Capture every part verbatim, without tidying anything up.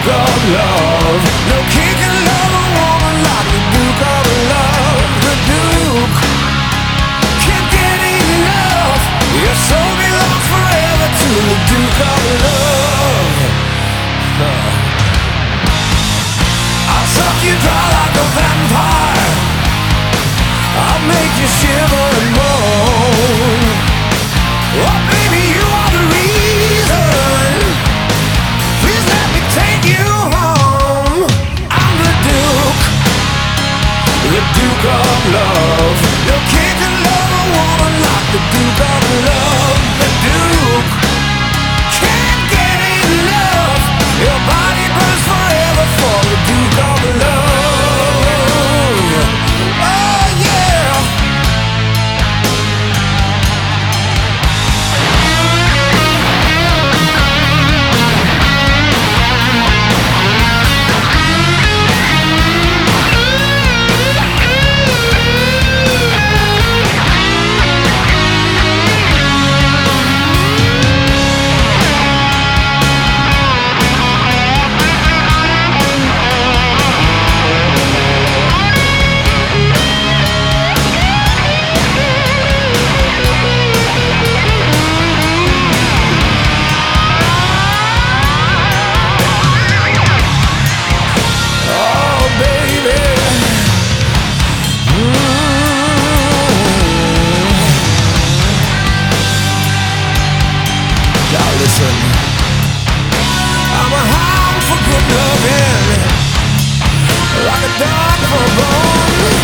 Duke of Love. No king can love a woman like the Duke of Love. The Duke can't get enough. Your soul belongs forever to the Duke of Love. Huh. I'll suck you dry like a vampire. I'll make you shiver and moan. Oh baby, you are the reason. Please let me take you home. I'm the Duke, the Duke of Love. No king can love a woman like the Duke of Love. The Duke can't get enough. Your body burns forever for the Duke of Love. Oh yeah. Listen, I'm a hound for good loving, like a dog for a bone.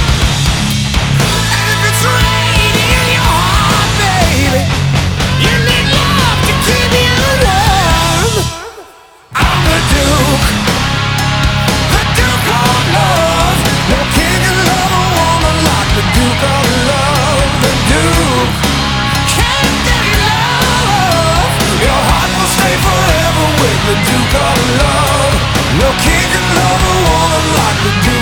And if it's raining in your heart, baby, you need love to keep you warm. I'm the Duke, the Duke of Love. No king can love a woman like the Duke of Love. The Duke can't get enough. Your heart will stay forever with the Duke of Love. No king can love a woman like the Duke.